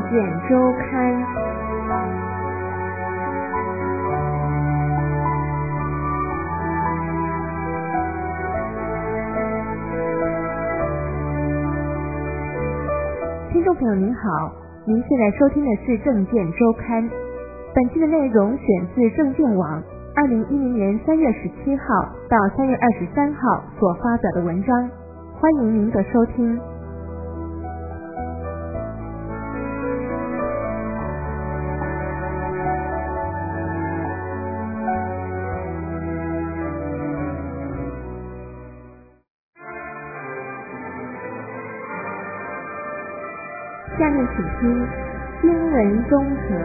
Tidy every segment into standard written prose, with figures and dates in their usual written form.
见周刊。听众朋友您好，您现在收听的是政见周刊。本期的内容选自政见网2010年3月17号到3月23号所发表的文章，欢迎您的收听。下面请听新闻综合。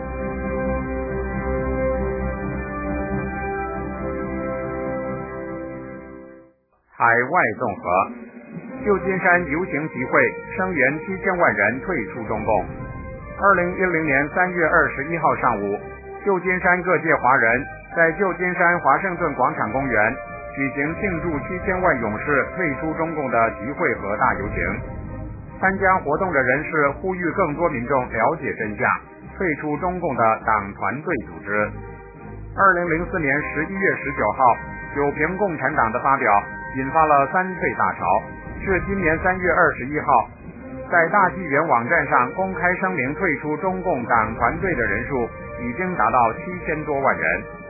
海外综合，旧金山游行集会声援7000万人退出中共。2010年3月21号上午，旧金山各界华人在旧金山华盛顿广场公园举行庆祝7000万勇士退出中共的集会和大游行。参加活动的人士呼吁更多民众了解真相，退出中共的党团队组织。2004年11月19号，九平共产党的发表引发了3退大潮，至今年3月21号，在大纪元网站上公开声明退出中共党团队的人数已经达到7000多万人。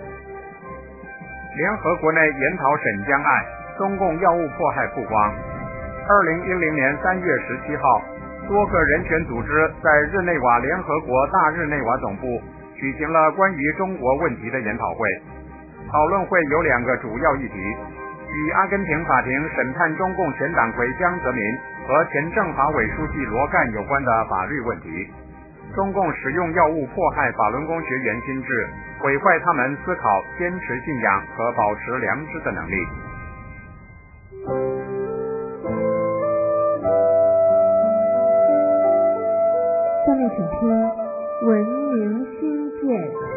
联合国内研讨沈江案，中共药物迫害曝光。2010年3月17号，多个人权组织在日内瓦联合国大日内瓦总部举行了关于中国问题的研讨会。讨论会有2个主要议题，与阿根廷法庭审判中共前党魁江泽民和前政法委书记罗干有关的法律问题，中共使用药物迫害法轮功学员心智，毁坏他们思考、坚持信仰和保持良知的能力。 下面请听文明新建。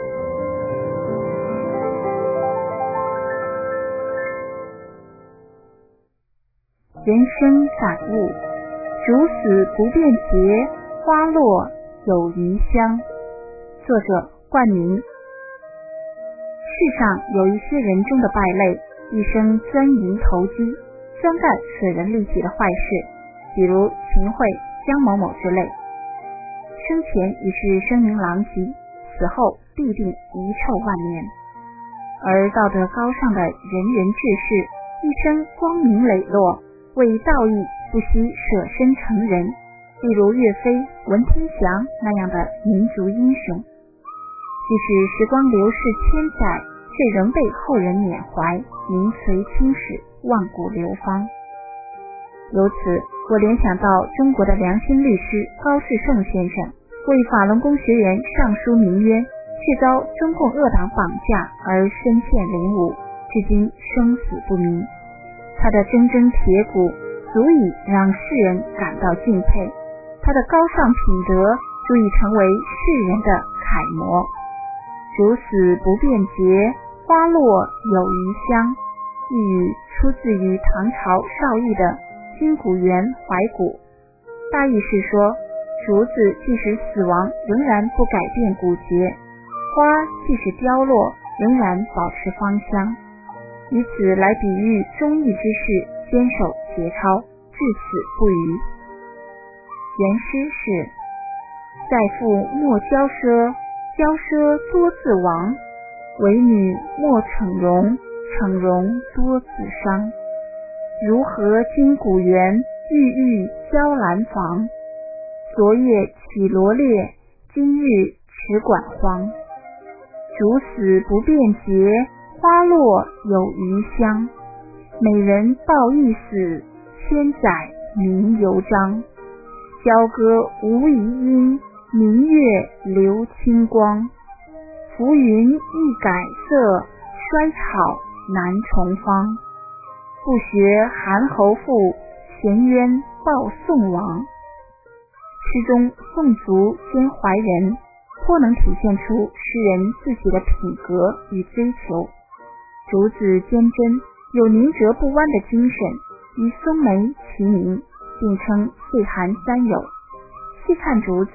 人生感悟，竹死不变节，花落有余香。作者冠名。世上有一些人中的败类，一生钻营投机，专干损人利己的坏事，比如秦桧、江某某之类。生前已是声名狼藉，死后必定遗臭万年。而道德高尚的仁人志士，一生光明磊落，为道义不惜舍身成仁，例如岳飞、文天祥那样的民族英雄。即使时光流逝千载，却仍被后人缅怀，名垂青史，万古流芳。由此我联想到中国的良心律师高志胜先生为法轮功学员上书鸣冤，却遭中共恶党绑架而身陷囹圄，至今生死不明。他的铮铮铁骨足以让世人感到敬佩，他的高尚品德足以成为世人的楷模。竹死不变节，花落有余香，一语出自于唐朝邵逸的金谷园怀古，大意是说，竹子即使死亡仍然不改变骨节，花即使凋落仍然保持芳香，以此来比喻忠义之士坚守节操，至死不渝。原诗是：在父莫骄奢，骄奢多自亡；为女莫逞容，逞容多自伤。如何金谷园，郁郁娇兰房。昨夜起罗列，今日持管荒。竹死不变节，花落有余香。美人报一死，千载名犹彰。交歌无遗音，明月流清光。浮云易改色，衰草难重芳。不学韩侯赋，闲冤报宋王。诗中宋族兼怀人，颇能体现出诗人自己的品格与追求。竹子坚贞，有宁折不弯的精神，与松梅齐名，并称岁寒三友。细看竹子，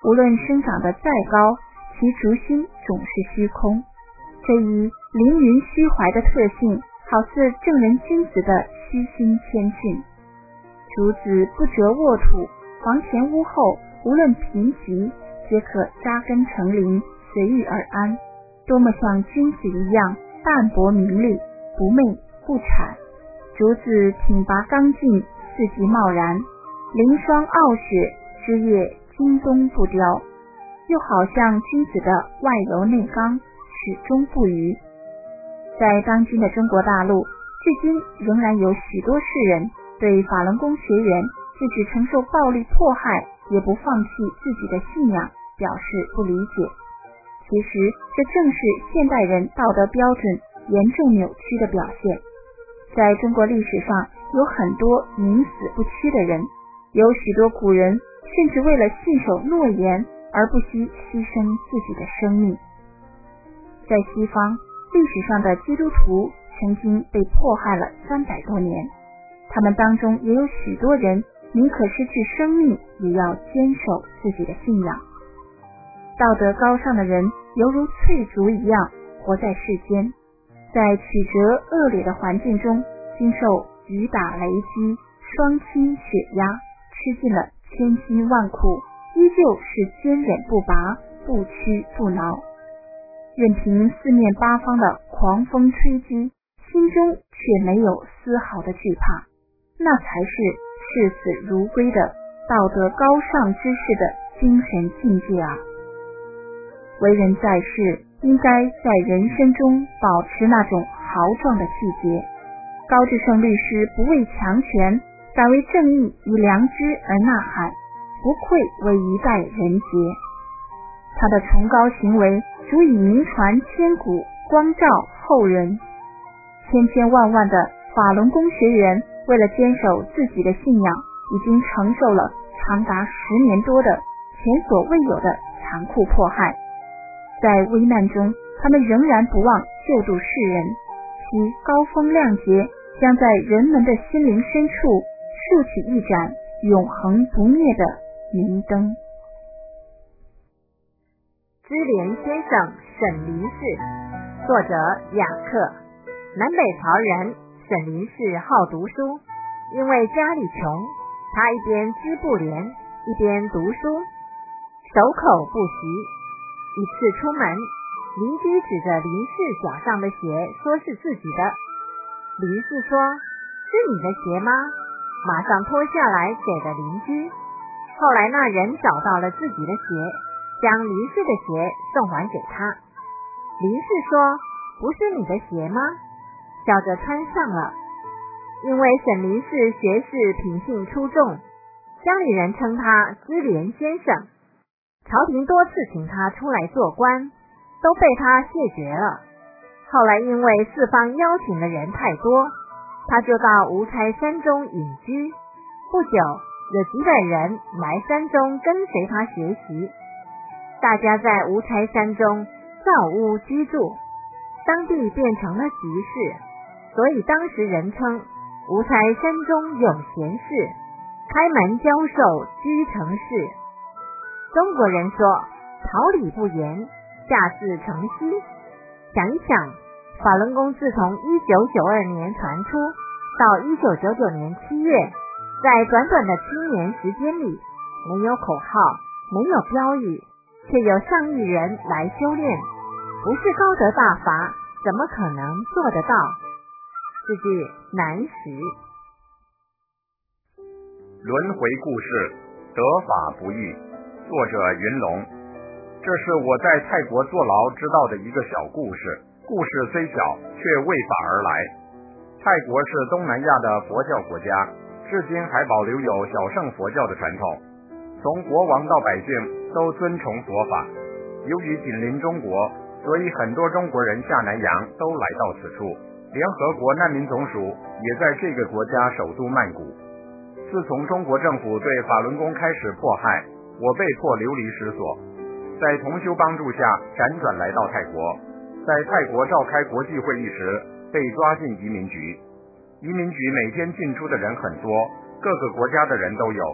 无论生长得再高，其竹心总是虚空。这一凌云虚怀的特性，好似正人君子的虚心谦逊。竹子不折沃土，房前屋后，无论贫瘠，皆可扎根成林，随遇而安，多么像君子一样淡泊名利，不媚不谄。竹子挺拔刚劲，四季茂然，凌霜傲雪，枝叶经冬不凋，又好像君子的外柔内刚，始终不渝。在当今的中国大陆，至今仍然有许多士人对法轮功学员即使承受暴力迫害，也不放弃自己的信仰，表示不理解。其实这正是现代人道德标准严重扭曲的表现。在中国历史上有很多宁死不屈的人，有许多古人甚至为了信守诺言而不惜牺牲自己的生命。在西方，历史上的基督徒曾经被迫害了300多年，他们当中也有许多人宁可失去生命，也要坚守自己的信仰。道德高尚的人犹如翠竹一样活在世间，在曲折恶劣的环境中，经受雨打雷击，霜侵雪压，吃尽了千辛万苦，依旧是坚忍不拔，不屈不挠。任凭四面八方的狂风吹击，心中却没有丝毫的惧怕，那才是视死如归的道德高尚之士的精神境界啊！为人在世，应该在人生中保持那种豪壮的气节。高志胜律师不为强权，敢为正义与良知而呐喊，不愧为一代人杰。他的崇高行为足以名传千古，光照后人。千千万万的法轮功学员为了坚守自己的信仰，已经承受了长达10年多的前所未有的残酷迫害。在危难中，他们仍然不忘救度世人，其高风亮节将在人们的心灵深处竖起一盏永恒不灭的明灯。 知莲先生沈林氏，作者雅克。南北朝人，沈林氏好读书，因为家里穷，他一边织布帘，一边读书，守口不习。一次出门，邻居指着林氏脚上的鞋说是自己的。林氏说：“是你的鞋吗？”马上脱下来给了邻居。后来那人找到了自己的鞋，将林氏的鞋送还给他。林氏说：“不是你的鞋吗？”笑着穿上了。因为沈林氏学识品性出众，乡里人称他知莲先生。朝廷多次请他出来做官，都被他谢绝了。后来因为四方邀请的人太多，他就到无柴山中隐居。不久，有几百人来山中跟随他学习，大家在无柴山中造屋居住，当地变成了集市，所以当时人称无柴山中有闲事，开门教授居城市。中国人说桃李不言，下自成蹊。想一想，法轮功自从1992年传出到1999年7月，在短短的7年时间里，没有口号，没有标语，却有上亿人来修炼，不是高德大法，怎么可能做得到？是句难识。 轮回故事，得法不易。作者云龙。这是我在泰国坐牢知道的一个小故事，故事虽小，却为法而来。泰国是东南亚的佛教国家，至今还保留有小乘佛教的传统，从国王到百姓都尊崇佛法。由于紧邻中国，所以很多中国人下南洋都来到此处，联合国难民总署也在这个国家首都曼谷。自从中国政府对法轮功开始迫害，我被迫流离失所，在同修帮助下辗转来到泰国，在泰国召开国际会议时被抓进移民局。移民局每天进出的人很多，各个国家的人都有。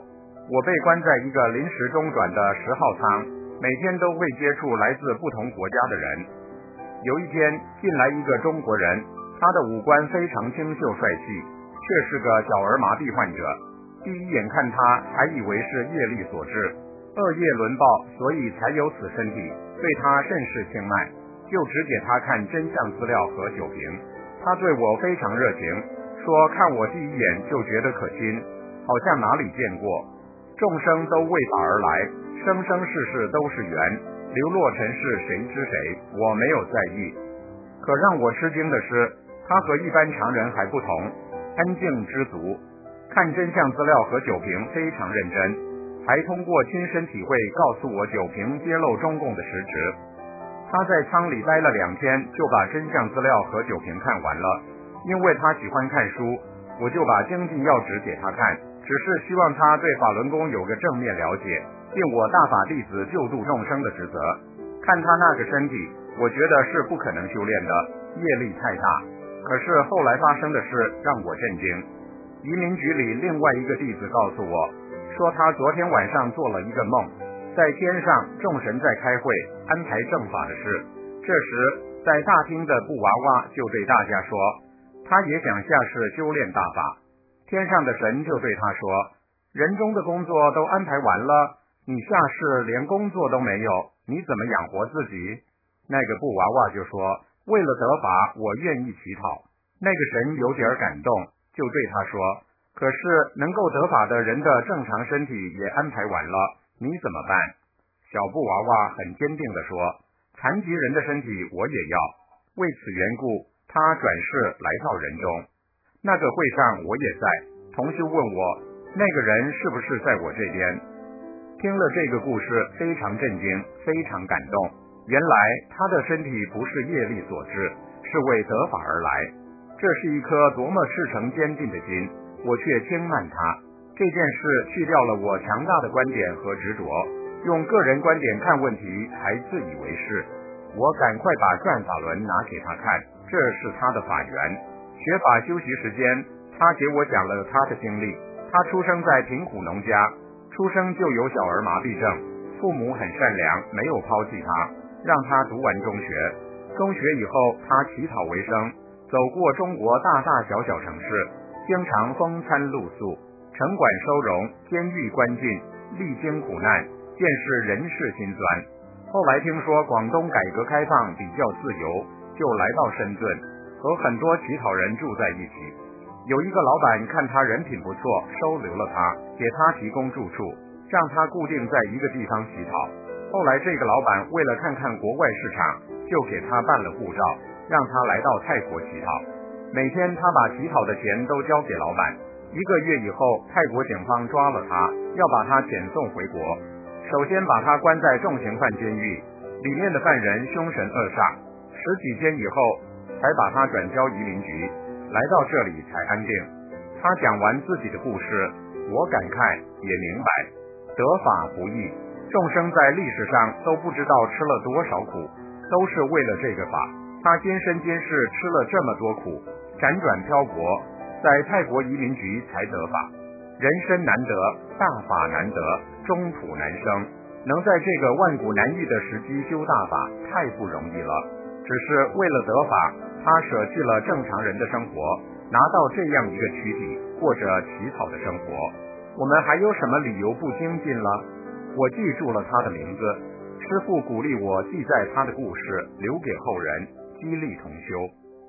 我被关在一个临时中转的10号舱，每天都会接触来自不同国家的人。有一天进来一个中国人，他的五官非常清秀帅气，却是个小儿麻痹患者。第一眼看他还以为是业力所致，恶业轮报，所以才有此身体，对他甚是轻慢，就只给他看真相资料和酒瓶。他对我非常热情，说看我第一眼就觉得可亲，好像哪里见过。众生都为法而来，生生世世都是缘，流落尘世谁知谁，我没有在意。可让我吃惊的是，他和一般常人还不同，安静知足，看真相资料和酒瓶非常认真，还通过亲身体会告诉我酒瓶揭露中共的实质。他在舱里待了2天，就把真相资料和酒瓶看完了。因为他喜欢看书，我就把经济要旨给他看，只是希望他对法轮功有个正面了解，尽我大法弟子救度众生的职责。看他那个身体，我觉得是不可能修炼的，业力太大。可是后来发生的事让我震惊。移民局里另外一个弟子告诉我，说他昨天晚上做了一个梦，在天上众神在开会安排正法的事。这时在大厅的布娃娃就对大家说，他也想下世修炼大法。天上的神就对他说，人中的工作都安排完了，你下世连工作都没有，你怎么养活自己？那个布娃娃就说，为了得法，我愿意乞讨。那个神有点感动，就对他说，可是能够得法的人的正常身体也安排完了，你怎么办？小布娃娃很坚定地说，残疾人的身体我也要。为此缘故，他转世来到人中。那个会上我也在，同修问我，那个人是不是在我这边？听了这个故事，非常震惊，非常感动。原来他的身体不是业力所致，是为得法而来。这是一颗多么赤诚坚定的心，我却轻慢他。这件事去掉了我强大的观点和执着，用个人观点看问题还自以为是。我赶快把转法轮拿给他看，这是他的法缘。学法休息时间，他给我讲了他的经历。他出生在贫苦农家，出生就有小儿麻痹症，父母很善良，没有抛弃他，让他读完中学。中学以后，他乞讨为生，走过中国大大小小城市，经常风餐露宿，城管收容，监狱关禁，历经苦难，见识人世辛酸。后来听说广东改革开放比较自由，就来到深圳，和很多乞讨人住在一起。有一个老板看他人品不错，收留了他，给他提供住处，让他固定在一个地方乞讨。后来这个老板为了看看国外市场，就给他办了护照，让他来到泰国乞讨。每天他把乞讨的钱都交给老板。1个月以后，泰国警方抓了他，要把他遣送回国。首先把他关在重刑犯监狱，里面的犯人凶神恶煞，10几天以后才把他转交移民局，来到这里才安定。他讲完自己的故事，我感慨也明白，得法不易，众生在历史上都不知道吃了多少苦，都是为了这个法。他今生今世吃了这么多苦，辗转漂泊，在泰国移民局才得法。人生难得，大法难得，中土难生，能在这个万古难遇的时机修大法，太不容易了。只是为了得法，他舍弃了正常人的生活，拿到这样一个躯体，过着乞讨的生活。我们还有什么理由不精进了？我记住了他的名字，师父鼓励我记在他的故事，留给后人，激励同修。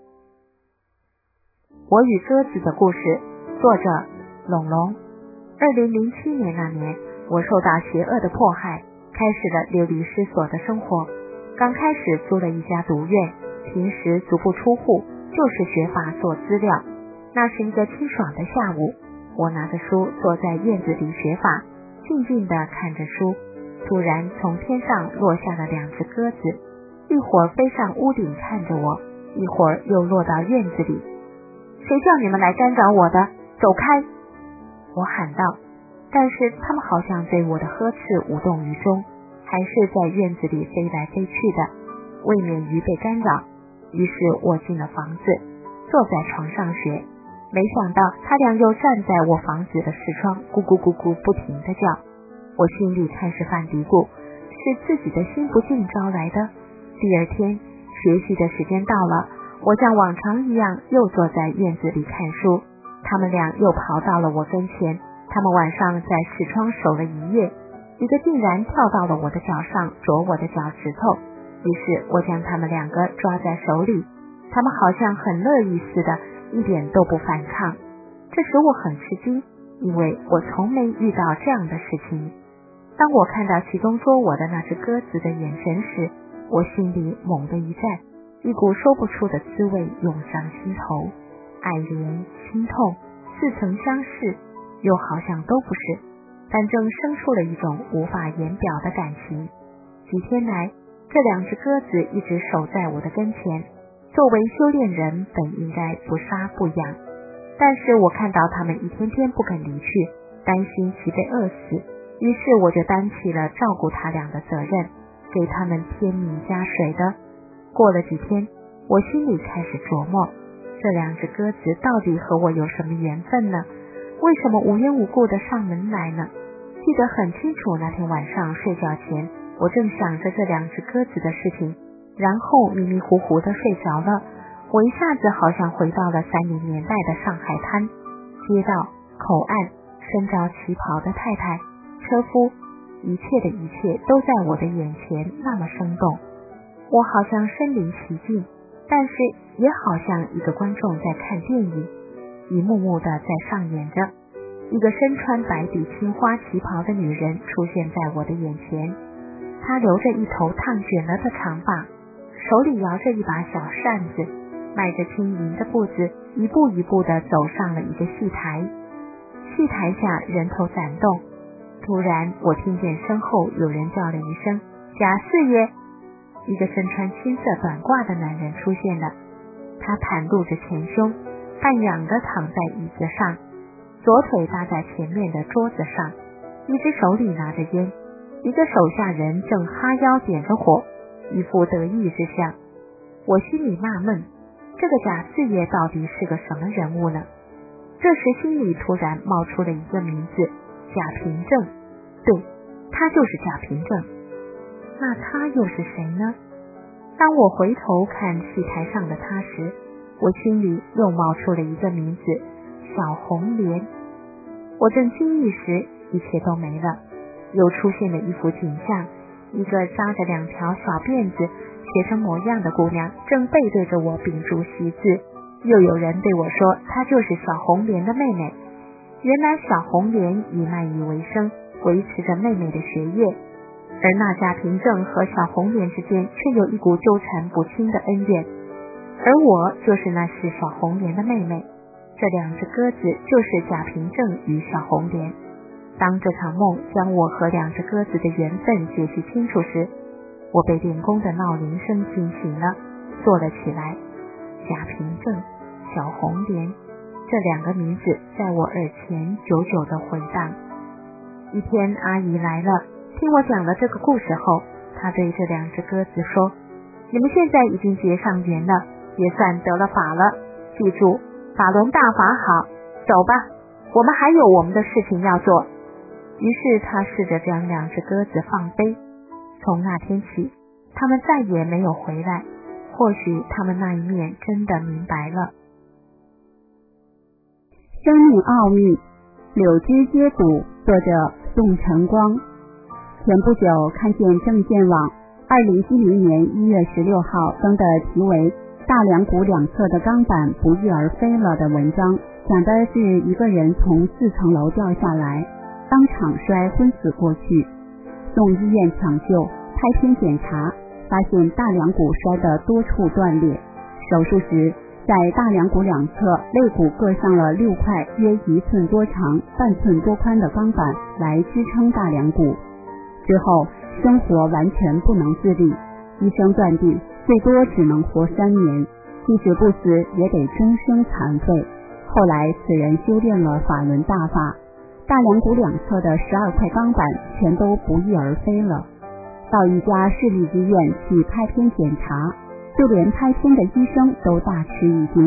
我与鸽子的故事，作者龙龙。2007年那年，我受到邪恶的迫害，开始了流离失所的生活。刚开始租了一家独院，平时足不出户，就是学法做资料。那是一个清爽的下午，我拿着书坐在院子里学法，静静地看着书。突然从天上落下了2只鸽子，一会儿飞上屋顶看着我，一会儿又落到院子里。谁叫你们来干扰我的？走开！我喊道，但是他们好像对我的呵斥无动于衷，还是在院子里飞来飞去的，未免于被干扰。于是我进了房子，坐在床上学。 没想到他俩又站在我房子的视窗，咕咕咕咕不停地叫。我心里开始犯嘀咕，是自己的心不静招来的。第二天学习的时间到了，我像往常一样又坐在院子里看书，他们俩又跑到了我跟前。他们晚上在视窗守了一夜，一个竟然跳到了我的脚上啄我的脚趾头，于是我将他们两个抓在手里，他们好像很乐意似的，一点都不反抗。这使我很吃惊，因为我从没遇到这样的事情。当我看到其中捉我的那只鸽子的眼神时，我心里猛地一战，一股说不出的滋味涌上心头，爱怜、心痛似曾相识，又好像都不是，但正生出了一种无法言表的感情。几天来，这两只鸽子一直守在我的跟前，作为修炼人本应该不杀不养，但是我看到它们一天天不肯离去，担心其被饿死，于是我就担起了照顾它俩的责任，给它们添米加水的。过了几天，我心里开始琢磨，这两只鸽子到底和我有什么缘分呢？为什么无缘无故的上门来呢？记得很清楚，那天晚上睡觉前，我正想着这两只鸽子的事情，然后迷迷糊糊的睡着了。我一下子好像回到了30年代的上海滩，街道、口岸，身着旗袍的太太、车夫，一切的一切都在我的眼前那么生动。我好像身临其境，但是也好像一个观众在看电影，一幕幕的在上演着。一个身穿白底青花旗袍的女人出现在我的眼前，她留着一头烫卷了的长发，手里摇着一把小扇子，迈着轻盈的步子，一步一步地走上了一个戏台。戏台下人头攒动，突然我听见身后有人叫了一声贾四爷。一个身穿青色短褂的男人出现了，他袒露着前胸，半仰地躺在椅子上，左腿搭在前面的桌子上，一只手里拿着烟，一个手下人正哈腰点着火，一副得意之相。我心里纳闷，这个贾四爷到底是个什么人物呢？这时心里突然冒出了一个名字，贾平正。对，他就是贾平正。那他又是谁呢？当我回头看戏台上的他时，我心里又冒出了一个名字，小红莲。我正惊异时，一切都没了，又出现了一幅景象，一个扎着2条小辫子学成模样的姑娘正背对着我屏住习字，又有人对我说她就是小红莲的妹妹。原来小红莲以卖艺为生，维持着妹妹的学业，而那贾平正和小红莲之间却有一股纠缠不清的恩怨，而我就是那是小红莲的妹妹。这两只鸽子就是贾平正与小红莲。当这场梦将我和2只鸽子的缘分解析清楚时，我被练功的闹铃声惊醒了，坐了起来。贾平正、小红莲，这2个名字在我耳前久久地回荡。一天阿姨来了，听我讲了这个故事后，她对这2只鸽子说，你们现在已经结上缘了，也算得了法了，记住法轮大法好，走吧，我们还有我们的事情要做。于是她试着将2只鸽子放飞，从那天起他们再也没有回来，或许他们那一面真的明白了。 生命奥秘，柳枝接骨，作者宋晨光。前不久看见证券网2010年1月16号登的题为大梁骨两侧的钢板不翼而飞了的文章，讲的是一个人从4层楼掉下来，当场摔昏死过去，送医院抢救，拍片检查，发现大梁骨摔得多处断裂，手术时在大梁骨两侧肋骨各上了6块约1寸多长、半寸多宽的钢板来支撑大梁骨。之后生活完全不能自理，医生断定最多只能活3年，即使不死也得终生残废。后来此人修炼了法轮大法，大梁骨两侧的12块钢板全都不翼而飞了。到一家市立医院去拍片检查，就连拍片的医生都大吃一惊，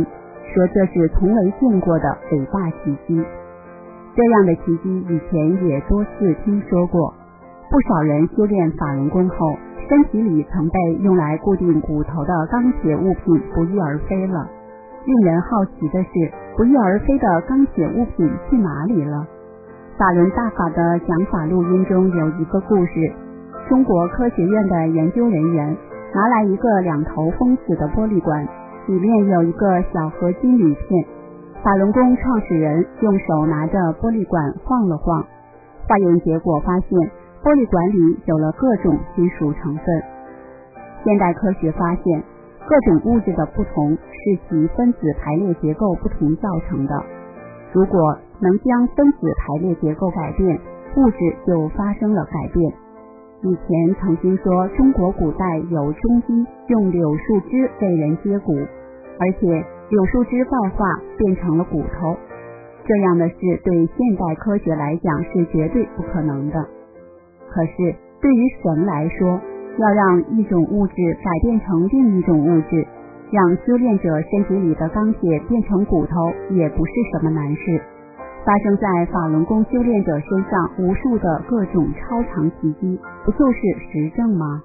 说这是从未见过的伟大奇迹。这样的奇迹以前也多次听说过，不少人修炼法轮功后，身体里曾被用来固定骨头的钢铁物品不翼而飞了。令人好奇的是，不翼而飞的钢铁物品去哪里了？法轮大法的讲法录音中有一个故事，中国科学院的研究人员拿来一个2头封死的玻璃管，里面有一个小合金铝片。法轮功创始人用手拿着玻璃管晃了晃，化验结果发现玻璃管里有了各种金属成分。现代科学发现，各种物质的不同是其分子排列结构不同造成的。如果能将分子排列结构改变，物质就发生了改变。以前曾经说中国古代有中医用柳树枝为人接骨，而且柳树枝钙化变成了骨头，这样的事对现代科学来讲是绝对不可能的。可是对于神来说，要让一种物质改变成另一种物质，让修炼者身体里的钢铁变成骨头，也不是什么难事。发生在法轮功修炼者身上无数的各种超常奇迹，不就是实证吗？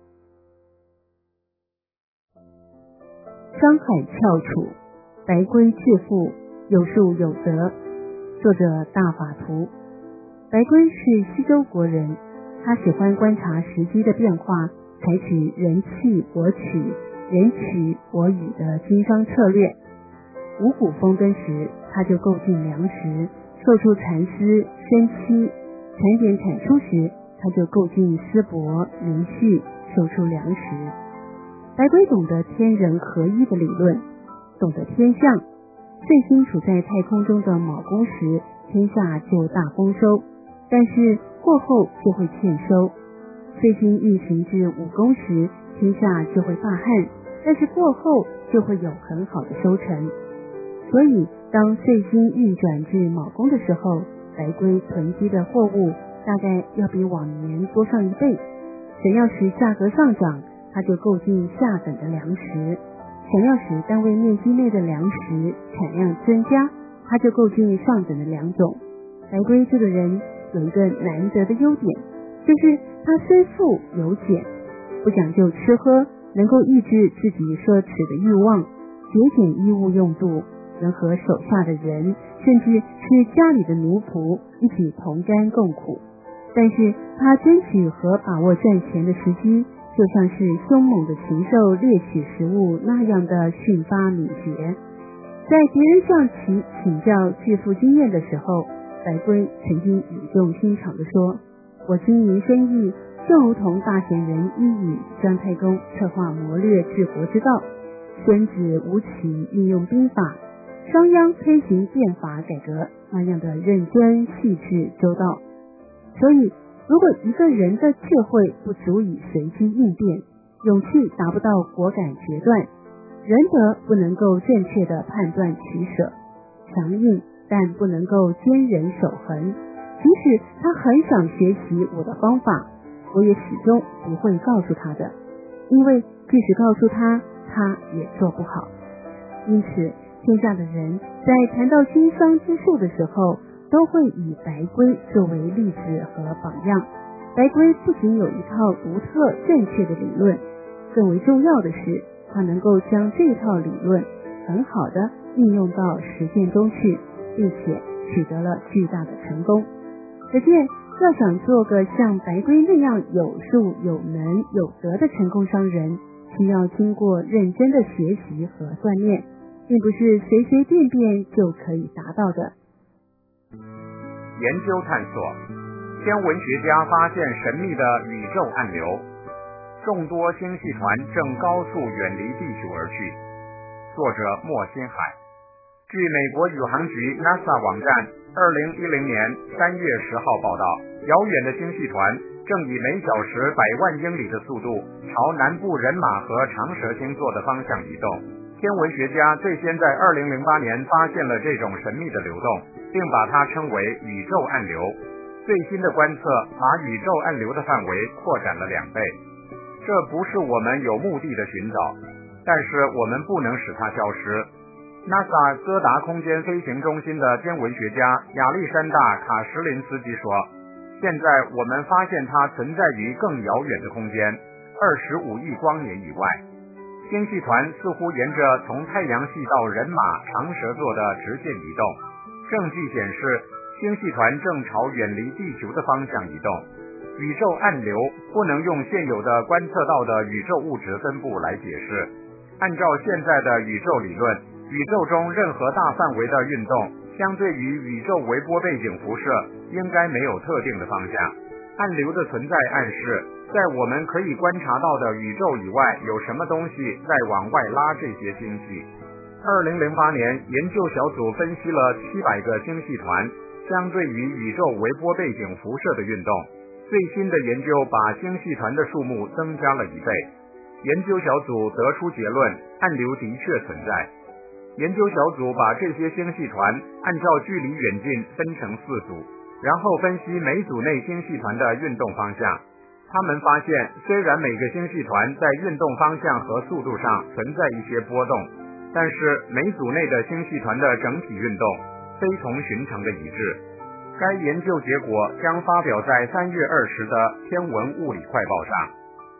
商海翘楚，白龟致富，有术有德。作者大法图。白龟是西周国人，他喜欢观察时机的变化，采取人弃我取、人取我予的经商策略。五谷丰登时，他就购进粮食，售出蚕丝、生漆；产检产出时，他就购进丝帛、棉絮，售出粮食。白龟懂得天人合一的理论，懂得天象。岁星处在太空中的卯宫时，天下就大丰收，但是过后就会欠收。岁星运行至午宫时，天下就会大旱，但是过后就会有很好的收成。所以当岁星运转至卯宫的时候，白龟囤积的货物大概要比往年多上1倍。想要使价格上涨，他就购进下等的粮食；想要使单位面积内的粮食产量增加，他就购进上等的粮种。白龟这个人有一个难得的优点，就是他虽富有俭，不讲究吃喝，能够抑制自己奢侈的欲望，节俭衣物用度，能和手下的人，甚至是家里的奴仆一起同甘共苦。但是他争取和把握赚钱的时机，就像是凶猛的禽兽猎取食物那样的迅发敏捷。在别人向其请教致富经验的时候，白龟曾经语重心长地说，我经营生意就如同大贤人伊尹、姜太公策划谋略治国之道，孙子吴起运用兵法，商鞅推行变法改革那样的认真细致周到。所以如果一个人的智慧不足以随机应变，勇气达不到果敢决断，仁德不能够正确的判断取舍，强硬但不能够坚忍守恒，即使他很想学习我的方法，我也始终不会告诉他的，因为即使告诉他，他也做不好。因此天下的人在谈到经商之术的时候，都会以白龟作为例子和榜样。白龟不仅有一套独特正确的理论，更为重要的是他能够将这套理论很好的应用到实践中去，并且取得了巨大的成功。可见要想做个像白龟那样有术有能有德的成功商人，需要经过认真的学习和锻炼，并不是随随便便就可以达到的。 研究探索，天文学家发现神秘的宇宙暗流，众多星系团正高速远离地球而去。作者莫新海。据美国宇航局 NASA 网站2010年3月10号报道，遥远的星系团正以每小时100万英里的速度朝南部人马和长蛇星座的方向移动。天文学家最先在2008年发现了这种神秘的流动，并把它称为宇宙暗流。最新的观测把宇宙暗流的范围扩展了2倍。这不是我们有目的的寻找，但是我们不能使它消失。 NASA 戈达空间飞行中心的天文学家亚历山大·卡什林斯基说，现在我们发现它存在于更遥远的空间，25亿光年以外。星系团似乎沿着从太阳系到人马长蛇座的直线移动，证据显示星系团正朝远离地球的方向移动。宇宙暗流不能用现有的观测到的宇宙物质分布来解释。按照现在的宇宙理论，宇宙中任何大范围的运动，相对于宇宙微波背景辐射，应该没有特定的方向。暗流的存在暗示，在我们可以观察到的宇宙以外，有什么东西在往外拉这些星系。2008年，研究小组分析了700个星系团相对于宇宙微波背景辐射的运动。最新的研究把星系团的数目增加了1倍。研究小组得出结论，暗流的确存在。研究小组把这些星系团按照距离远近分成4组，然后分析每组内星系团的运动方向。他们发现，虽然每个星系团在运动方向和速度上存在一些波动，但是每组内的星系团的整体运动非同寻常的一致。该研究结果将发表在3月20的《天文物理快报》上。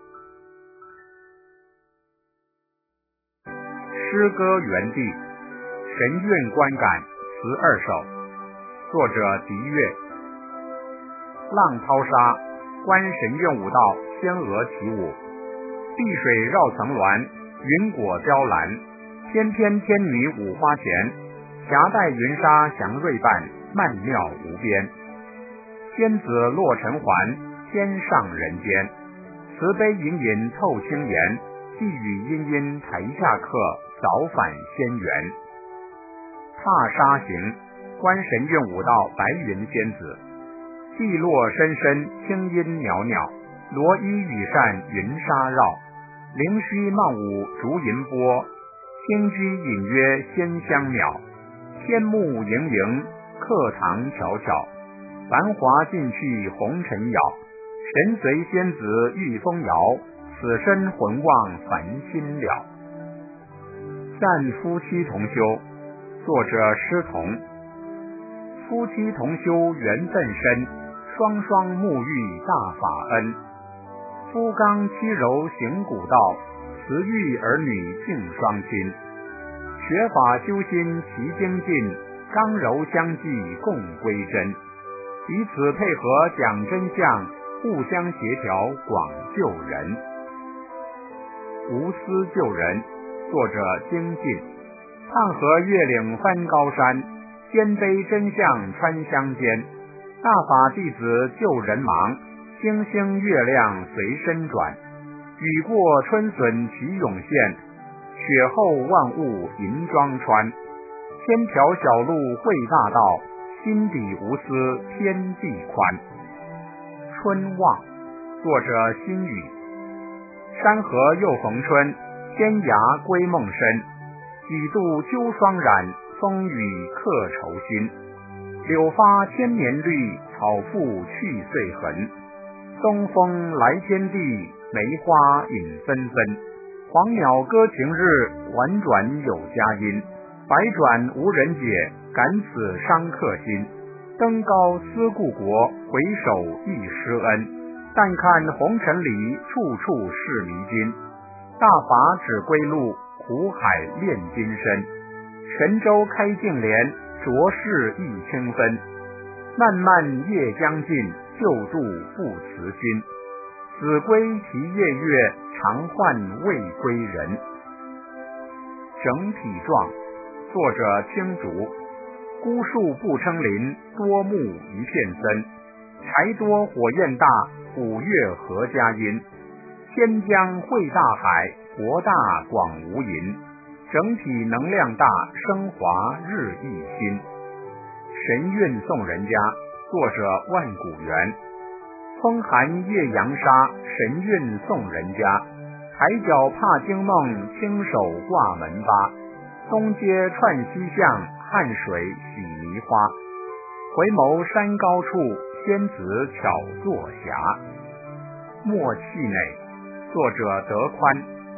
诗歌园地，神韵观感，词2首，作者狄岳。浪淘沙，观神韵舞蹈，仙娥起舞。碧水绕层峦，云裹雕栏，翩翩天女舞花前，霞带云纱祥瑞伴，曼妙无边。仙子落尘寰，天上人间，慈悲隐隐透清颜，细雨殷殷台下客，早返仙缘。踏沙行，观神韵舞蹈，白云仙子。地落深深，清音袅袅，罗衣羽扇云纱绕。灵虚漫舞竹银波，轻居隐约仙香渺。天幕盈盈，课堂悄悄，繁华尽去红尘杳。神随仙子御风摇，此身魂忘凡心了。赞夫妻同修，作者师同。夫妻同修缘分深，双双沐浴大法恩。夫刚妻柔行古道，慈育儿女敬双亲。学法修心齐精进，刚柔相济共归真。彼此配合讲真相，互相协调广救人。无私救人，作者精进。探河越岭翻高山，肩背真相穿乡间。大法弟子救人忙，星星月亮随身转。雨过春笋齐涌现，雪后万物银装穿。千条小路会大道，心底无私天地宽。春望，作者心语。山河又逢春，天涯归梦深。几度秋霜染，风雨客愁心。柳发千年绿，草覆去岁痕。东风来天地，梅花引纷纷。黄鸟歌情日，婉转有佳音。百转无人解，感此伤客心。登高思故国，回首亦施恩。但看红尘里，处处是迷津。大法指归路，苦海炼金身。神州开净莲，浊世益清分。漫漫夜将尽，救度不辞心。子规其夜月，常唤未归人。整体状，作者青竹。孤树不称林，多木一片森。柴多火焰大，五岳合佳音。天江汇大海，国大广无垠。整体能量大，升华日益新。神韵送人家，作者万古元。风寒夜扬沙，神韵送人家。海角踏惊梦，轻手挂门巴。东街串西巷，汉水洗泥花。回眸山高处，仙子巧作霞。默契内，作者德宽。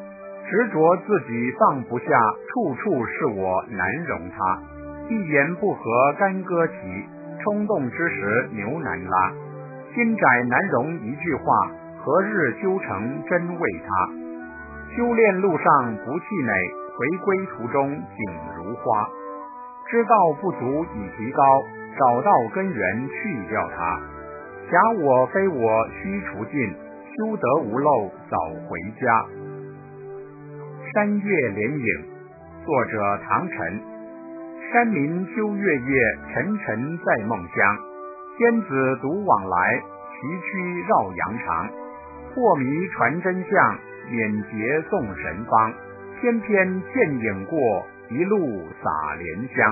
执着自己放不下，处处是我难容他。一言不合干戈起，冲动之时牛难拉。心窄难容一句话，何日修成真为他。修炼路上不气馁，回归途中景如花。知道不足以提高，找到根源去掉它。假我非我须除尽，修得无漏早回家。山月连影，作者唐晨。山民秋月夜，沉沉在梦乡。仙子独往来，崎岖绕阳长。破迷传真相，免劫送神方。翩翩见影过，一路洒莲香。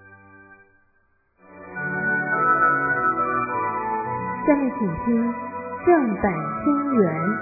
下面请听正版听缘。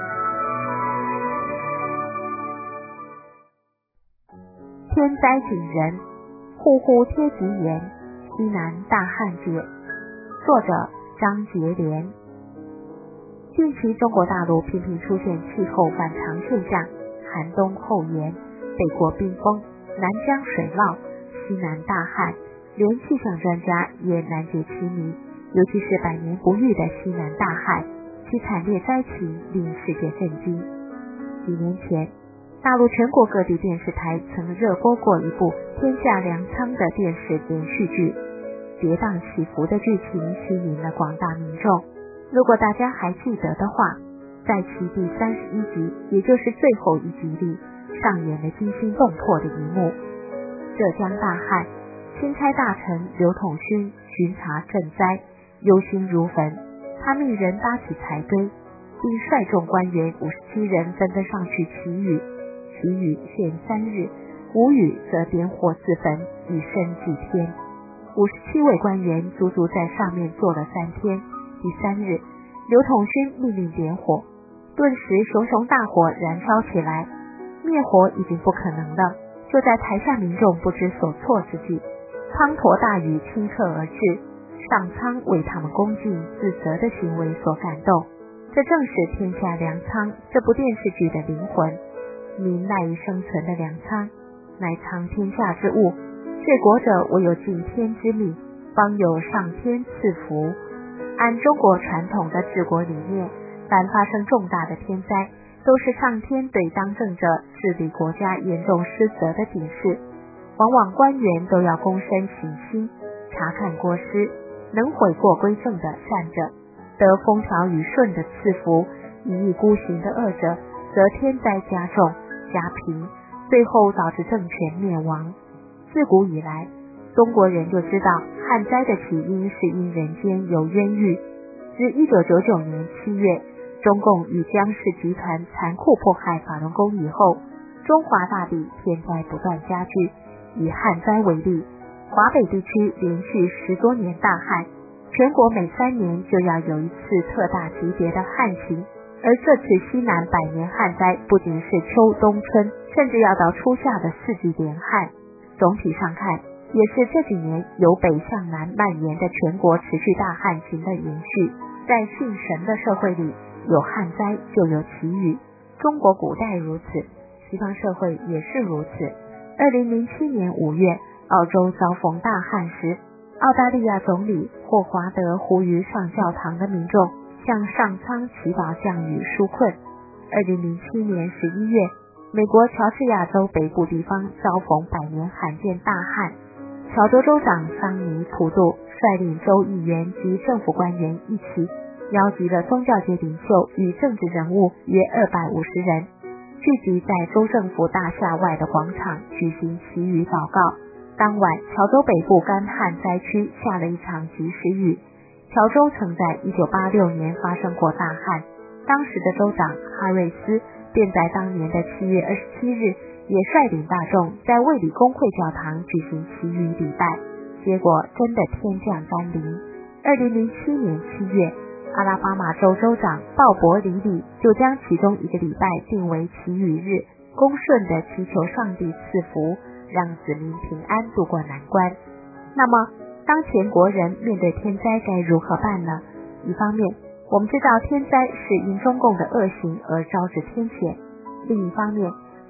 天灾警人，户户贴吉言，西南大旱解。作者张杰廉。近期中国大陆频频出现气候反常现象，寒冬后延，北国冰封，南江水涝，西南大旱，连气象专家也难解其谜。尤其是百年不遇的西南大旱，其惨烈灾情令世界震惊。几年前，大陆全国各地电视台曾热播过一部天下粮仓的电视连续剧，跌宕起伏的剧情吸引了广大民众。如果大家还记得的话，在其第31集，也就是最后一集里，上演了惊心动魄的一幕。浙江大旱，钦差大臣刘统勋巡查赈灾，忧心如焚，他命人搭起柴堆，并率众官员57人纷纷上去祈雨，祈雨限3日，无雨则点火自焚，以身祭天。57位官员足足在上面坐了3天。第3日，刘统勋命令点火，顿时熊熊大火燃烧起来，灭火已经不可能了。就在台下民众不知所措之际，滂沱大雨顷刻而至，上苍为他们恭敬自责的行为所感动。这正是《天下粮仓》这部电视剧的灵魂。民赖以生存的粮仓，乃藏天下之物，治国者唯有敬天之命，方有上天赐福。按中国传统的治国理念，凡发生重大的天灾，都是上天对当政者治理国家严重失责的警示。往往官员都要躬身行心，查看过失，能悔过归正的善者，得风调雨顺的赐福；一意孤行的恶者，则天灾加重加平，最后导致政权灭亡。自古以来，中国人就知道旱灾的起因是因人间有冤狱。自1999年7月，中共与江氏集团残酷迫害法轮功以后，中华大地天灾不断加剧。以旱灾为例，华北地区连续10多年大旱，全国每3年就要有一次特大级别的旱情。而这次西南百年旱灾不仅是秋冬春，甚至要到初夏的4季连旱。总体上看，也是这几年由北向南蔓延的全国持续大旱情的延续。在信神的社会里，有旱灾就有祈雨，中国古代如此，西方社会也是如此。2007年5月，澳洲遭逢大旱时，澳大利亚总理霍华德呼吁上教堂的民众向上苍祈祷降雨纾困。2007年11月，美国乔治亚州北部地方遭逢百年罕见大旱，乔州州长桑尼普杜率领州议员及政府官员一起邀集了宗教界领袖与政治人物约250人，聚集在州政府大厦外的广场举行祈雨祷告。当晚，乔州北部干旱灾区下了一场及时雨。乔州曾在1986年发生过大旱，当时的州长哈瑞斯便在当年的7月27日也率领大众在卫理公会教堂举行祈雨礼拜，结果真的天降甘霖。2007年7月，阿拉巴马州州长鲍勃里里就将其中一个礼拜定为祈雨日，恭顺地祈求上帝赐福，让子民平安度过难关。那么当前国人面对天灾该如何办呢？一方面，我们知道天灾是因中共的恶行而招致天谴，另一方面，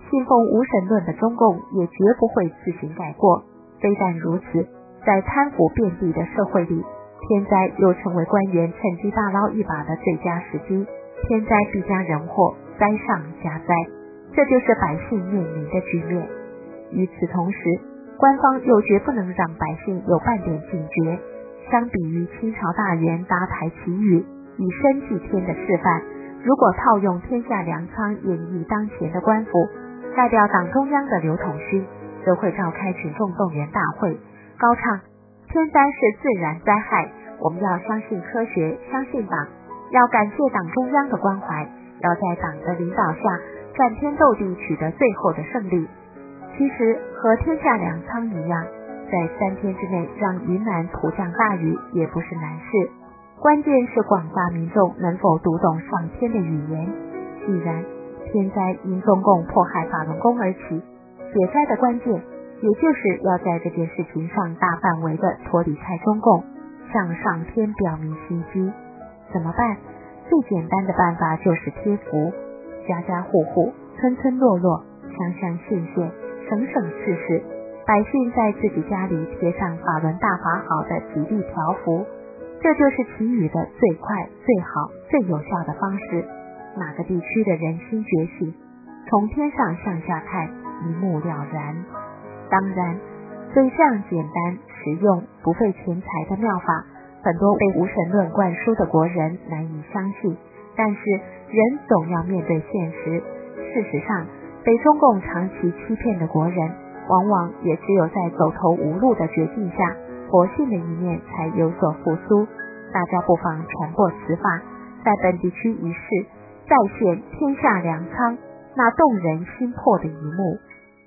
信奉无神论的中共也绝不会自行改过。非但如此，在贪腐遍地的社会里，天灾又成为官员趁机大捞一把的最佳时机。天灾必加人祸，灾上加灾，这就是百姓面临的局面。与此同时，官方又绝不能让百姓有半点警觉。相比于清朝大员搭台祈雨，以身祭天的示范，如果套用天下粮仓演绎当前的官府，代表党中央的刘统勋则会召开群众动员大会，高唱天灾是自然灾害，我们要相信科学，相信党，要感谢党中央的关怀，要在党的领导下战天斗地取得最后的胜利。其实和天下粮仓一样，在3天之内让云南普降大雨也不是难事，关键是广大民众能否读懂上天的语言。既然天灾因中共迫害法轮功而起，解灾的关键也就是要在这件事情上大范围的脱离开中共，向上天表明心机。怎么办？最简单的办法就是贴符，家家户户，村村落落，乡乡县县，省省市市，百姓在自己家里贴上法轮大法好的吉利条幅，这就是祈雨的最快、最好、最有效的方式。哪个地区的人心觉醒，从天上向下看，一目了然。当然，对这样简单、实用、不费钱财的妙法，很多被无神论灌输的国人难以相信。但是人总要面对现实，事实上，被中共长期欺骗的国人，往往也只有在走投无路的绝境下，佛性的一面才有所复苏。大家不妨传播此法，在本地区一试，再现天下粮仓那动人心魄的一幕。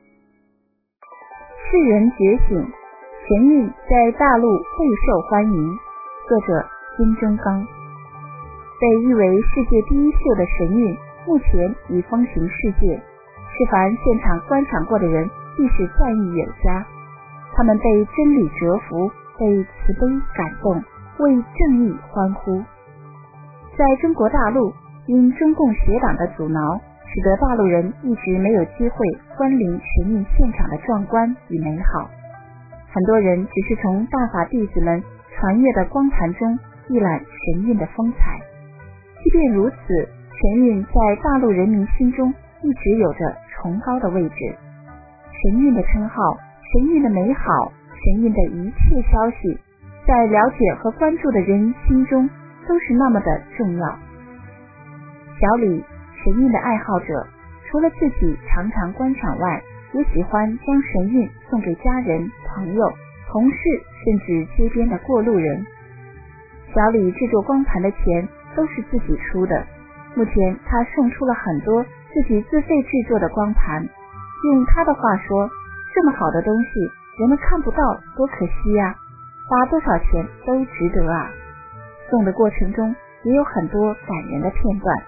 世人觉醒，神韵在大陆备受欢迎。作者金钟刚。被誉为世界第一秀的神韵，目前已风行世界，是凡现场观赏过的人必是赞誉有加。他们被真理折服，被慈悲感动，为正义欢呼。在中国大陆，因中共邪党的阻挠，使得大陆人一直没有机会观临神韵现场的壮观与美好。很多人只是从大法弟子们传阅的光盘中一览神韵的风采。即便如此，神韵在大陆人民心中一直有着崇高的位置。神韵的称号，神韵的美好，神韵的一切消息，在了解和关注的人心中都是那么的重要。小李，神韵的爱好者，除了自己常常观赏外，也喜欢将神韵送给家人、朋友、同事，甚至街边的过路人。小李制作光盘的钱都是自己出的，目前他送出了很多自己自费制作的光盘。用他的话说，这么好的东西人们看不到，多可惜呀，花多少钱都值得啊。送的过程中也有很多感人的片段。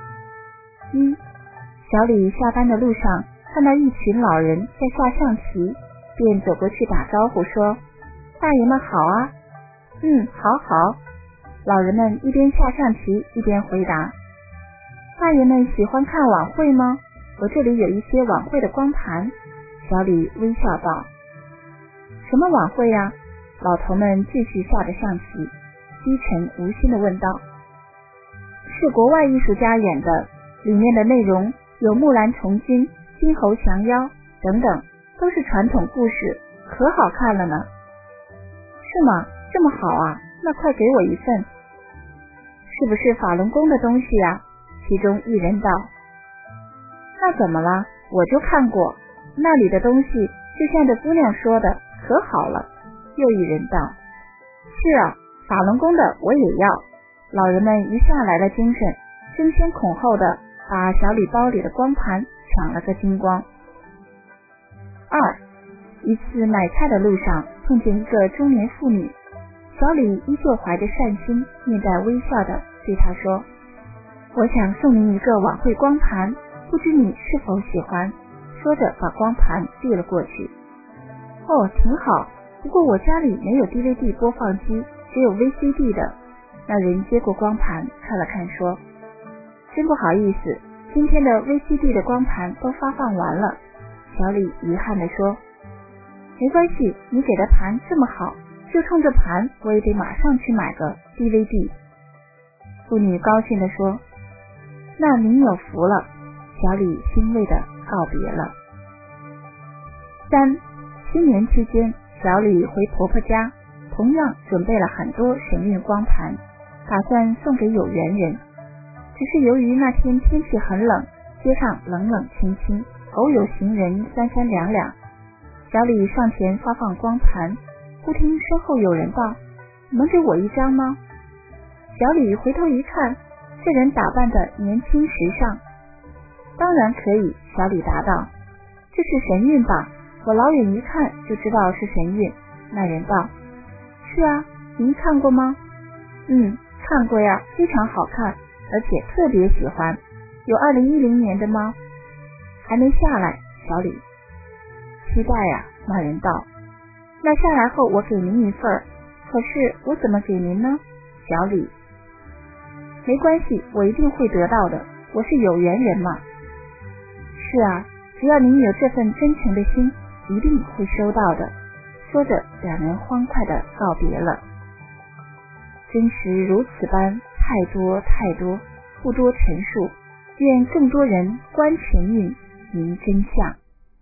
小李下班的路上看到一群老人在下象棋，便走过去打招呼说：大爷们好啊。好好。老人们一边下象棋一边回答：大爷们喜欢看晚会吗？我这里有一些晚会的光盘。小李微笑道：什么晚会呀？老头们继续下着象棋，低沉无心地问道：是国外艺术家演的，里面的内容有木兰从军、金猴降妖等等，都是传统故事，可好看了呢。是吗？这么好啊，那快给我一份。是不是法轮功的东西啊？其中一人道：那怎么了？我就看过，那里的东西就像这姑娘说的，可好了。又一人道：是啊，法轮功的我也要。老人们一下来了精神，争先恐后的把小李包里的光盘抢了个精光。一次买菜的路上碰见一个中年妇女，小李依旧怀着善心，面带微笑的对她说：我想送您一个晚会光盘，不知你是否喜欢。说着把光盘递了过去。挺好，不过我家里没有 DVD 播放机，只有 VCD 的。那人接过光盘看了看说：真不好意思， 今天的 VCD 的光盘都发放完了。小李遗憾地说，没关系，你给的盘这么好，就冲着盘我也得马上去买个 DVD。 妇女高兴地说，那您有福了。小李欣慰地告别了。3. 新年期间，小李回婆婆家，同样准备了很多神韵光盘，打算送给有缘人。只是由于那天天气很冷，街上冷冷清清，偶有行人三三两两。小李上前发放光盘，忽听身后有人道，能给我一张吗？小李回头一看，这人打扮得年轻时尚。当然可以，小李答道，这是神韵吧，我老远一看就知道是神韵。那人道，是啊，您看过吗？看过呀，非常好看，而且特别喜欢。有2010年的吗？还没下来。小李，期待呀。那人道，那下来后我给您一份，可是我怎么给您呢？小李，没关系，我一定会得到的，我是有缘人嘛。是啊，只要您有这份真诚的心，一定会收到的。说着，两人欢快地告别了。真实如此般，太多太多，不多陈述。愿更多人观神韵，明真相。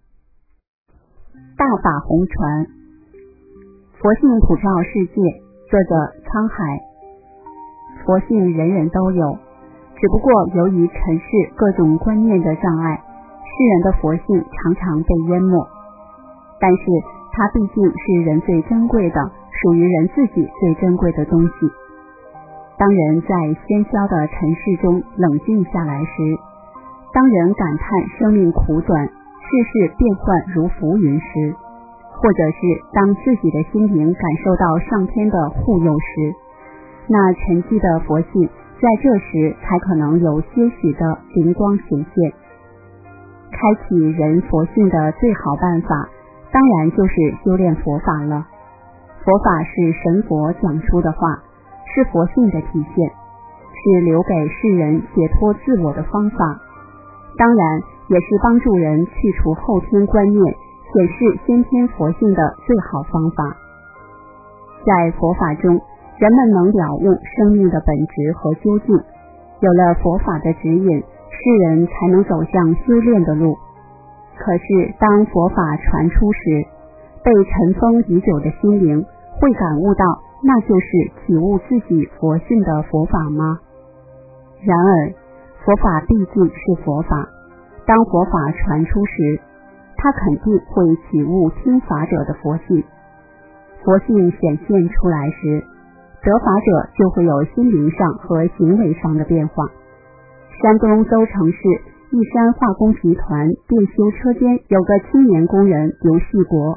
大法红传，佛性普照世界。作者沧海。佛性人人都有，只不过由于尘世各种观念的障碍，世人的佛性常常被淹没。但是它毕竟是人最珍贵的，属于人自己最珍贵的东西。当人在喧嚣的尘世中冷静下来时，当人感叹生命苦短，世事变幻如浮云时，或者是当自己的心灵感受到上天的护佑时，那沉寂的佛性在这时才可能有些许的灵光显现。开启人佛性的最好办法，当然就是修炼佛法了。佛法是神佛讲出的话，是佛性的体现，是留给世人解脱自我的方法，当然也是帮助人去除后天观念，显示先天佛性的最好方法。在佛法中，人们能了悟生命的本质和究竟，有了佛法的指引，世人才能走向修炼的路。可是当佛法传出时，被尘封已久的心灵会感悟到那就是体悟自己佛性的佛法吗？然而佛法毕竟是佛法，当佛法传出时，它肯定会体悟听法者的佛性。佛性显现出来时，得法者就会有心灵上和行为上的变化。山东邹城市义山化工集团电修车间有个青年工人刘旭国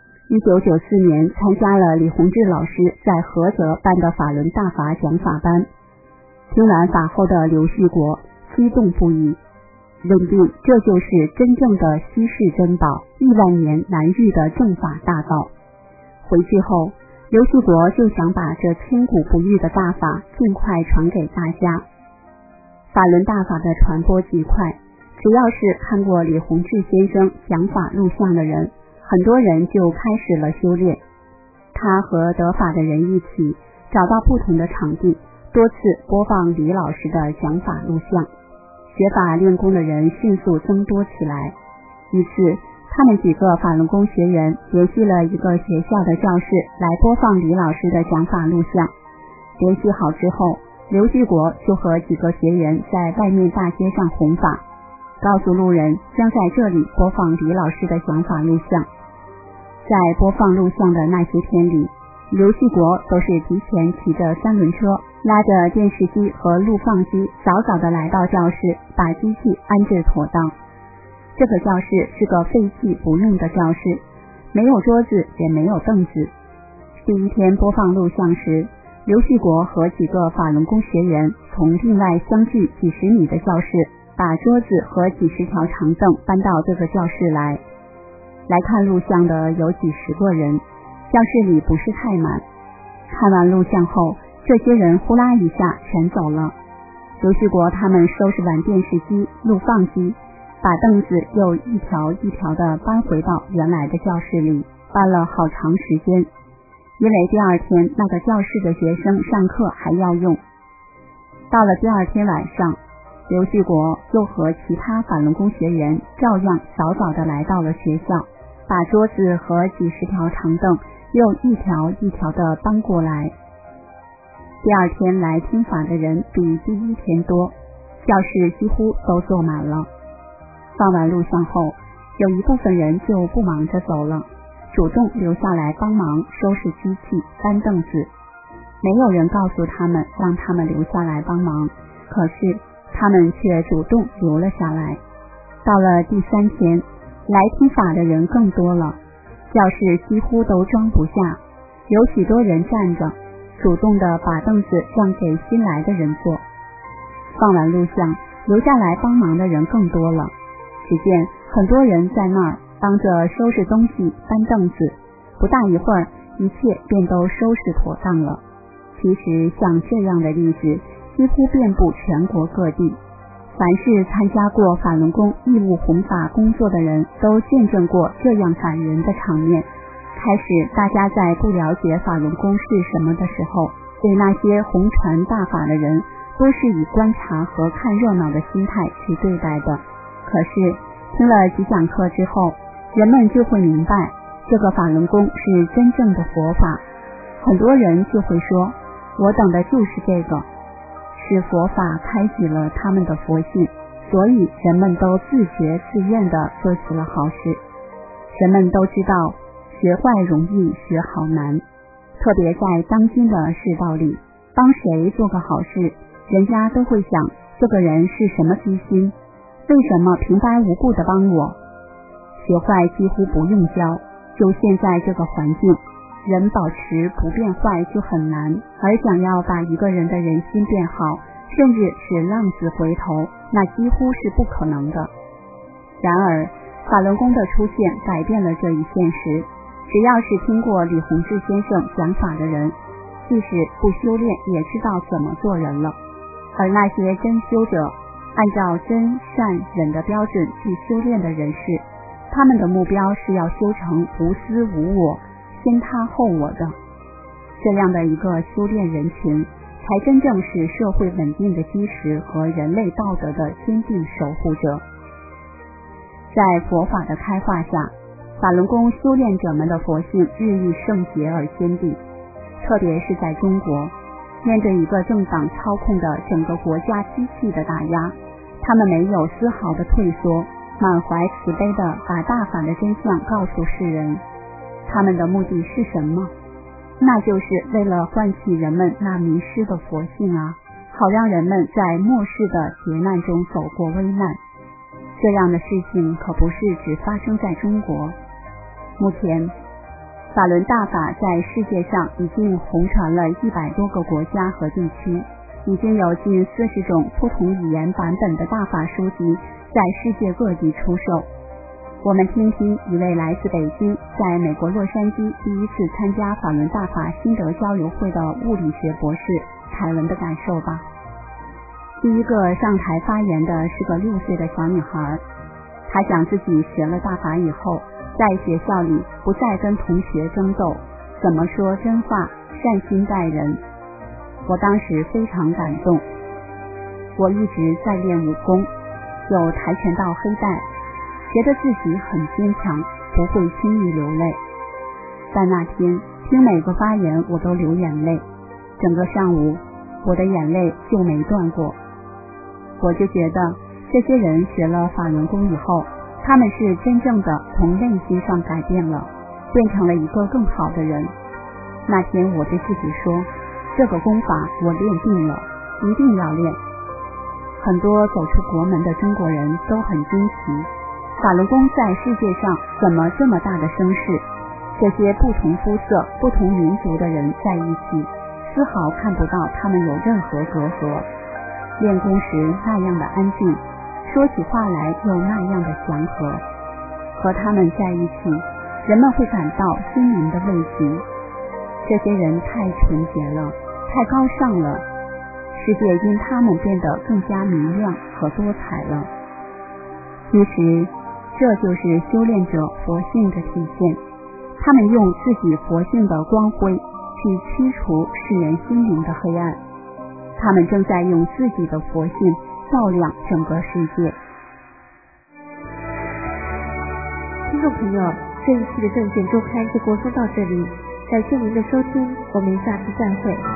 ，1994年参加了李洪志老师在菏泽办的法轮大法讲法班。听完法后的刘旭国激动不已，认定这就是真正的稀世珍宝，亿万年难遇的正法大道。回去后，刘旭国就想把这千古不遇的大法尽快传给大家。法轮大法的传播极快，只要是看过李洪志先生讲法录像的人，很多人就开始了修炼。他和得法的人一起找到不同的场地，多次播放李老师的讲法录像，学法练功的人迅速增多起来。一次他们几个法轮功学员联系了一个学校的教室来播放李老师的讲法录像。联系好之后，刘旭国就和几个学员在外面大街上弘法，告诉路人将在这里播放李老师的讲法录像。在播放录像的那些天里，刘旭国都是提前骑着三轮车，拉着电视机和录放机，早早地来到教室，把机器安置妥当。这个教室是个废弃不用的教室，没有桌子也没有凳子。第一天播放录像时，刘旭国和几个法轮功学员从另外相距几十米的教室，把桌子和几十条长凳搬到这个教室来。来看录像的有几十个人，教室里不是太满。看完录像后，这些人呼啦一下全走了。 刘旭国他们收拾完电视机、录放机，把凳子又一条一条地搬回到原来的教室里，搬了好长时间，因为第二天那个教室的学生上课还要用。到了第二天晚上，刘旭国又和其他法轮功学员照样早早地来到了学校，把桌子和几十条长凳又一条一条地搬过来。第二天来听法的人比第一天多，教室几乎都坐满了。放完录像后，有一部分人就不忙着走了，主动留下来帮忙收拾机器、搬凳子。没有人告诉他们让他们留下来帮忙，可是他们却主动留了下来。到了第三天，来听法的人更多了，教室几乎都装不下，有许多人站着，主动地把凳子让给新来的人坐。放完录像，留下来帮忙的人更多了，只见很多人在那儿帮着收拾东西、搬凳子，不大一会儿，一切便都收拾妥当了。其实像这样的例子几乎遍布全国各地，凡是参加过法轮功义务弘法工作的人都见证过这样感人的场面。开始大家在不了解法轮功是什么的时候，对那些弘传大法的人都是以观察和看热闹的心态去对待的。可是听了几讲课之后，人们就会明白这个法轮功是真正的佛法。很多人就会说，我等的就是这个，是佛法开启了他们的佛性，所以人们都自觉自愿地做起了好事。人们都知道学坏容易，学好难，特别在当今的世道里，帮谁做个好事，人家都会想这个人是什么居心，为什么平白无故地帮我。学坏几乎不用教，就现在这个环境，人保持不变坏就很难，而想要把一个人的人心变好，甚至使浪子回头，那几乎是不可能的。然而法轮功的出现改变了这一现实，只要是听过李洪志先生讲法的人，即使不修炼也知道怎么做人了。而那些真修者，按照真善忍的标准去修炼的人士，他们的目标是要修成无私无我、先他后我的。这样的一个修炼人群，才真正是社会稳定的基石和人类道德的坚定守护者。在佛法的开化下，法轮功修炼者们的佛性日益圣洁而坚定。特别是在中国，面对一个政党操控的整个国家机器的打压，他们没有丝毫的退缩，满怀慈悲地把大法的真相告诉世人。他们的目的是什么？那就是为了唤起人们那迷失的佛性啊，好让人们在末世的劫难中走过危难。这样的事情可不是只发生在中国。目前法轮大法在世界上已经红传了100多个国家和地区，已经有近40种不同语言版本的大法书籍在世界各地出售。我们听听一位来自北京，在美国洛杉矶第一次参加法轮大法心得交流会的物理学博士凯文的感受吧。第一个上台发言的是个6岁的小女孩，她想自己学了大法以后，在学校里不再跟同学争斗，怎么说真话，善心待人。我当时非常感动。我一直在练武功，有跆拳道黑带，觉得自己很坚强，不会轻易流泪。但那天听每个发言我都流眼泪，整个上午我的眼泪就没断过。我就觉得这些人学了法轮功以后，他们是真正的从内心上改变了，变成了一个更好的人。那天我对自己说，这个功法我练定了，一定要练。很多走出国门的中国人都很惊奇，法轮功在世界上怎么这么大的声势？这些不同肤色、不同民族的人在一起，丝毫看不到他们有任何隔阂。练功时那样的安静，说起话来又那样的祥和。和他们在一起，人们会感到心灵的慰藉。这些人太纯洁了，太高尚了。 世界因他们变得更加明亮和多彩了。其实这就是修炼者佛性的体现，他们用自己佛性的光辉去驱除世人心灵的黑暗，他们正在用自己的佛性照亮整个世界。 听众朋友，这一期的证件周刊就播送到这里，感谢您的收听，我们下次再会。